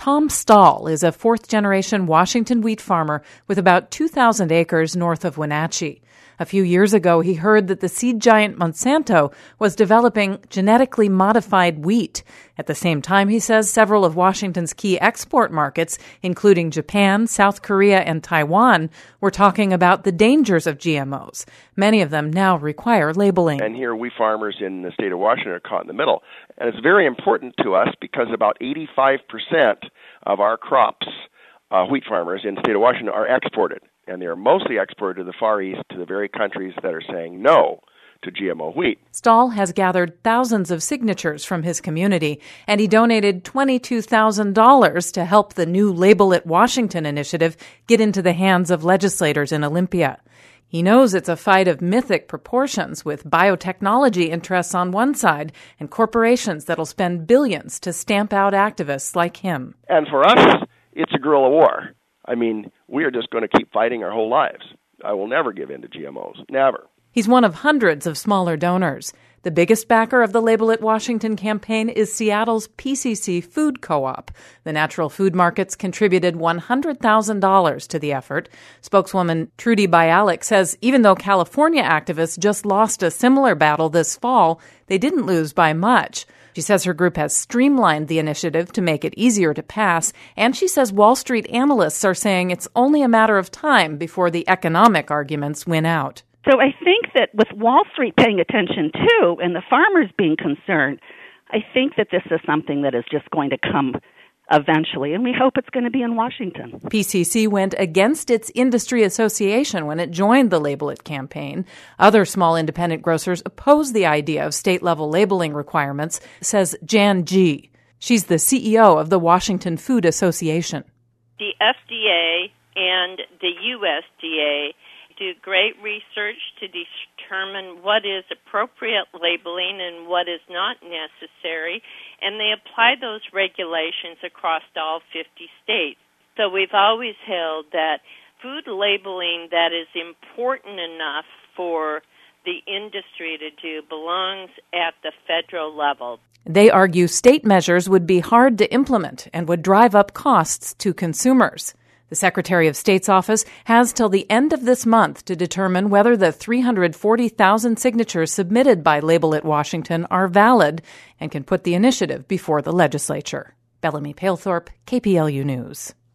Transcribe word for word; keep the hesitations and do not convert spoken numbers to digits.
Tom Stahl is a fourth-generation Washington wheat farmer with about two thousand acres north of Wenatchee. A few years ago, he heard that the seed giant Monsanto was developing genetically modified wheat. At the same time, he says several of Washington's key export markets, including Japan, South Korea, and Taiwan, were talking about the dangers of G M Os. Many of them now require labeling. And here we farmers in the state of Washington are caught in the middle. And it's very important to us because about eighty-five percent of our crops, uh, wheat farmers in the state of Washington, are exported. And they are mostly exported to the Far East, to the very countries that are saying no to G M O wheat. Stahl has gathered thousands of signatures from his community, and he donated twenty-two thousand dollars to help the new Label It Washington initiative get into the hands of legislators in Olympia. He knows it's a fight of mythic proportions, with biotechnology interests on one side and corporations that'll spend billions to stamp out activists like him. And for us, it's a guerrilla war. I mean, we are just going to keep fighting our whole lives. I will never give in to G M Os. Never. He's one of hundreds of smaller donors. The biggest backer of the Label It Washington campaign is Seattle's P C C Food Co-op. The natural food markets contributed one hundred thousand dollars to the effort. Spokeswoman Trudy Bialik says even though California activists just lost a similar battle this fall, they didn't lose by much. She says her group has streamlined the initiative to make it easier to pass, and she says Wall Street analysts are saying it's only a matter of time before the economic arguments win out. So I think that with Wall Street paying attention too, and the farmers being concerned, I think that this is something that is just going to come eventually, and we hope it's going to be in Washington. P C C went against its industry association when it joined the Label It campaign. Other small independent grocers oppose the idea of state-level labeling requirements, says Jan G. She's the C E O of the Washington Food Association. The F D A and the U S D A do great research to determine what is appropriate labeling and what is not necessary, and they apply those regulations across all fifty states. So we've always held that food labeling that is important enough for the industry to do belongs at the federal level. They argue state measures would be hard to implement and would drive up costs to consumers. The Secretary of State's office has till the end of this month to determine whether the three hundred forty thousand signatures submitted by Label It Washington are valid and can put the initiative before the legislature. Bellamy Palethorpe, K P L U News.